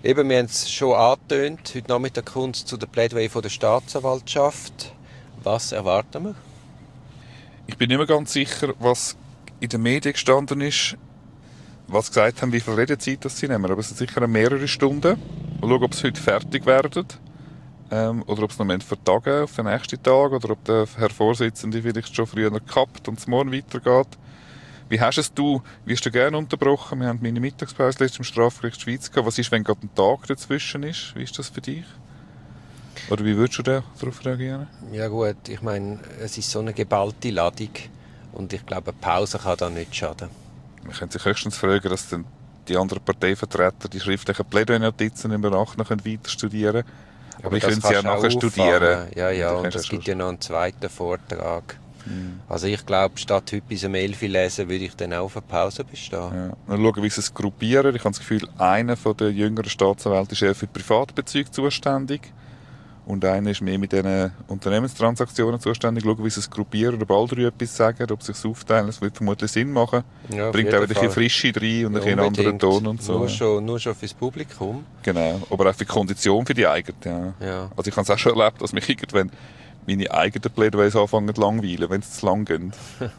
Eben, wir haben es schon angetönt. Heute Nachmittag kommt es zu der Plädoyer von der Staatsanwaltschaft. Was erwarten wir? Ich bin nicht mehr ganz sicher, was in den Medien gestanden ist, was gesagt haben, wie viel Redezeit das sie nehmen. Aber es sind sicher mehrere Stunden. Mal schauen, ob sie heute fertig werden. Oder ob es noch vertagen auf den nächsten Tag. Oder ob der Herr Vorsitzende vielleicht schon früher gekappt und es morgen weitergeht. Wie hast es du? Wirst du gerne unterbrochen? Wir haben meine Mittagspause letztens im Strafgericht Schweiz gehabt. Was ist, wenn gerade ein Tag dazwischen ist? Wie ist das für dich? Oder wie würdest du darauf reagieren? Ja gut, ich meine, es ist so eine geballte Ladung. Und ich glaube, eine Pause kann da nicht schaden. Man könnte sich höchstens fragen, dass dann die anderen Parteivertreter die schriftlichen Plädoyer-Notizen im Nachhinein weiter studieren können. Aber ich könnte sie ja nachher studieren. Ja, und es gibt ja noch einen zweiten Vortrag. Also ich glaube, statt heute bis um 11 Uhr lesen, würde ich dann auch auf eine Pause bestehen. Ja. Dann schauen, wie sie es gruppieren. Ich habe das Gefühl, einer der jüngeren Staatsanwälte ist eher für Privatbezüge zuständig. Und einer ist mehr mit diesen Unternehmenstransaktionen zuständig. Schauen, wie sie es gruppieren, ob alle drei etwas sagen, ob sie es aufteilen. Das wird vermutlich Sinn machen. Ja, bringt auch wieder ein bisschen Frische rein und einen anderen Ton und so. Nur schon fürs Publikum. Genau, aber auch für die Kondition für die eigene. Ja. Also ich habe es auch schon erlebt, dass mich irgendwann meine eigenen Plädoyers anfangen zu langweilen, wenn es zu lang geht.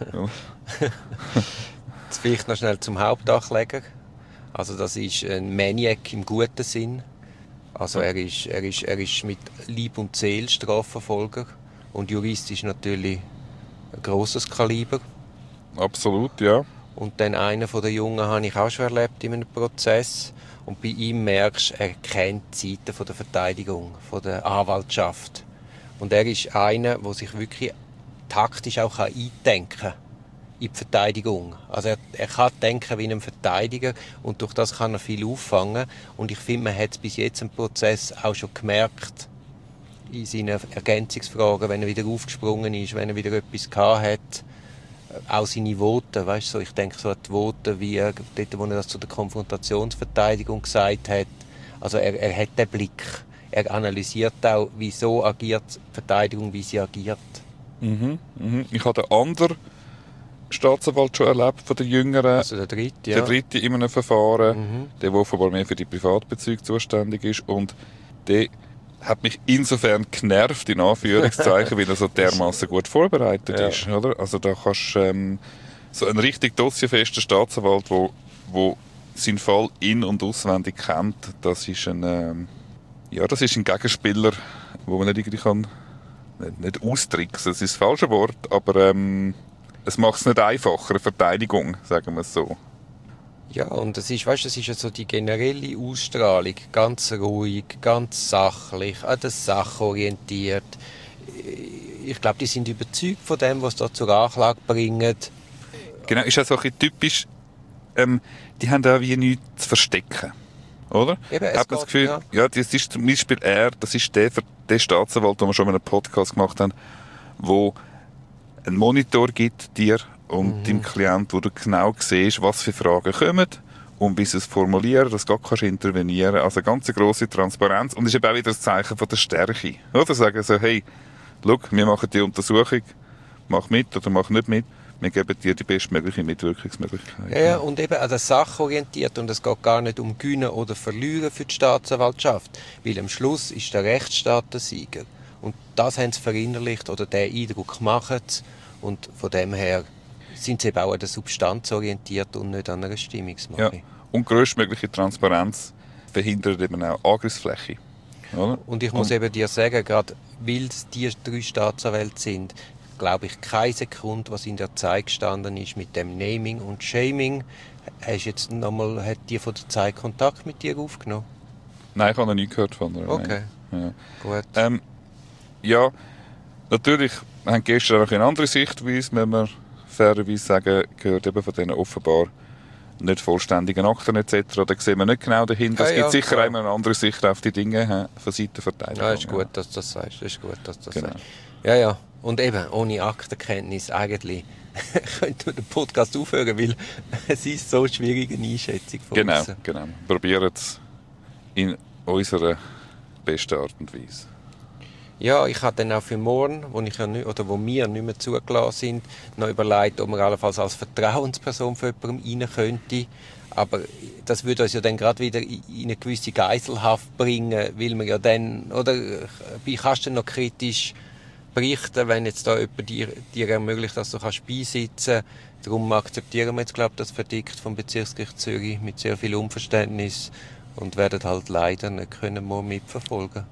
Jetzt vielleicht noch schnell zum Hauptankläger. Also das ist ein Maniac im guten Sinn. Also er ist mit Leib und Seele Strafverfolger und juristisch natürlich ein grosses Kaliber. Absolut, ja. Und dann einer von den Jungen habe ich auch schon erlebt in einem Prozess. Und bei ihm merkst du, er kennt die Seiten von der Verteidigung, von der Anwaltschaft. Und er ist einer, der sich wirklich taktisch auch eindenken kann in die Verteidigung. Also er kann denken wie ein Verteidiger und durch das kann er viel auffangen. Und ich finde, man hat es bis jetzt im Prozess auch schon gemerkt, in seinen Ergänzungsfragen, wenn er wieder aufgesprungen ist, wenn er wieder etwas gehabt hat. Auch seine Voten, weißt du, so, ich denke so an die Voten, wie er, dort, wo er das zu der Konfrontationsverteidigung gesagt hat. Also er hat den Blick. Er analysiert auch, wieso agiert die Verteidigung, wie sie agiert. Ich habe den anderen Staatsanwalt schon erlebt, von den Jüngeren. Also der dritte, ja. Der dritte in einem Verfahren, der offenbar mehr für die Privatbezüge zuständig ist. Und der hat mich insofern genervt, in Anführungszeichen, weil er so dermaßen gut vorbereitet ist. Oder? Also da kannst du so einen richtig dossierfesten Staatsanwalt, wo seinen Fall in- und auswendig kennt, das ist ein Gegenspieler, wo man nicht irgendwie kann, nicht austricksen, das ist das falsche Wort, aber es macht es nicht einfacher, eine Verteidigung, sagen wir es so. Ja, und das ist ja so die generelle Ausstrahlung, ganz ruhig, ganz sachlich, an der Sache orientiert. Ich glaube, die sind überzeugt von dem, was da zur Anklage bringen. Genau, ist auch so ein bisschen typisch, die haben da wie nichts zu verstecken. Oder? Eben, hat man das Gefühl, ja, das ist zum Beispiel das ist der Staatsanwalt, den wir schon mal einen Podcast gemacht haben, wo einen Monitor gibt dir und deinem Klient, wo du genau siehst, was für Fragen kommen und wie sie es formulieren, dass du gar kannst intervenieren. Also eine ganz grosse Transparenz und ist eben auch wieder das Zeichen von der Stärke. Oder sagen so, hey, schau, wir machen die Untersuchung, mach mit oder mach nicht mit. Wir geben dir die bestmögliche Mitwirkungsmöglichkeit. Ja, und eben an der Sache orientiert. Und es geht gar nicht um Gewinnen oder Verlieren für die Staatsanwaltschaft. Weil am Schluss ist der Rechtsstaat der Sieger. Und das haben sie verinnerlicht oder den Eindruck gemacht. Und von dem her sind sie eben auch an der Substanz orientiert und nicht an einer Stimmungsmache. Ja. Und grösstmögliche Transparenz verhindert eben auch Angriffsfläche. Oder? Und ich muss eben dir sagen, gerade weil es die 3 Staatsanwälte sind, glaube ich, keine Sekunde, was in der Zeit gestanden ist mit dem Naming und Shaming. Hat die von der Zeit Kontakt mit dir aufgenommen? Nein, ich habe noch nie gehört von ihr. Okay, ja. Gut. Ja, natürlich haben gestern auch eine andere Sichtweise, wenn wir fairerweise sagen, gehört eben von denen offenbar nicht vollständigen Akten etc. Da sehen wir nicht genau dahinter. Es gibt sicher einmal eine andere Sicht auf die Dinge von Seiten der Verteidigung. Ja, ist gut, dass du das sagst. Sagst. Ja. Und eben, ohne Aktenkenntnis eigentlich könnte man den Podcast aufhören, weil es ist so schwierig, eine Einschätzung von uns. Genau. Probieren es in unserer besten Art und Weise. Ja, ich habe dann auch für morgen, wo wir nicht mehr zugelassen sind, noch überlegt, ob man allenfalls als Vertrauensperson von jemandem rein könnte. Aber das würde uns ja dann gerade wieder in eine gewisse Geiselhaft bringen, weil man ja dann, oder wie kannst du denn noch kritisch berichten, wenn jetzt da jemand dir ermöglicht, dass du beissitzen kannst. Darum akzeptieren wir jetzt, glaube ich, das Verdikt vom Bezirksgericht Zürich mit sehr viel Unverständnis und werden halt leider nicht können morgen mitverfolgen.